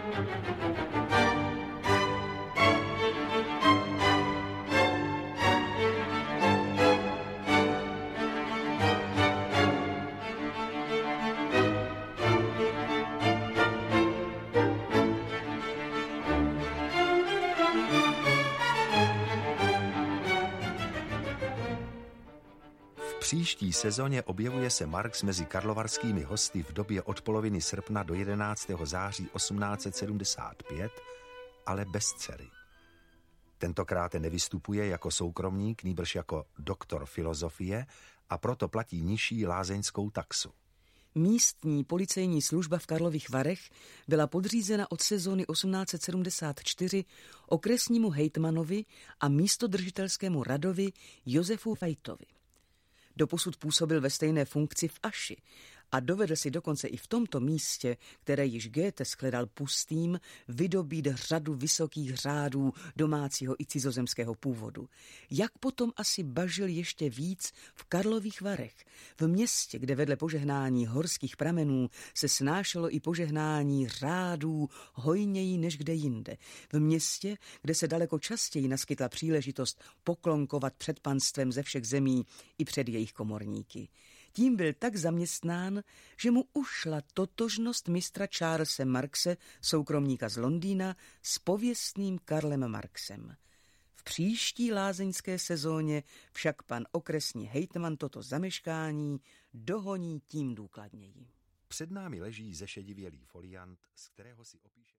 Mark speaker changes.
Speaker 1: V příští sezóně objevuje se Marx mezi karlovarskými hosty v době od poloviny srpna do 11. září 1875, ale bez dcery. Tentokrát nevystupuje jako soukromník, nýbrž jako doktor filozofie a proto platí nižší lázeňskou taxu.
Speaker 2: Místní policejní služba v Karlových Varech byla podřízena od sezóny 1874 okresnímu hejtmanovi a místodržitelskému radovi Josefu Fajtovi. Doposud působil ve stejné funkci v Aši a dovedl si dokonce i v tomto místě, které již Goethe shledal pustým, vydobít řadu vysokých řádů domácího i cizozemského původu. Jak potom asi bažil ještě víc v Karlových Varech, v městě, kde vedle požehnání horských pramenů se snášelo i požehnání řádů hojněji než kde jinde. V městě, kde se daleko častěji naskytla příležitost poklonkovat před panstvem ze všech zemí i před jejich komorníky. Tím byl tak zaměstnán, že mu ušla totožnost mistra Charlese Marxe, soukromníka z Londýna, s pověstným Karlem Marxem. V příští lázeňské sezóně však pan okresní hejtman toto zameškání dohoní tím důkladněji.
Speaker 1: Před námi leží zešedivělý foliant, z kterého si opíše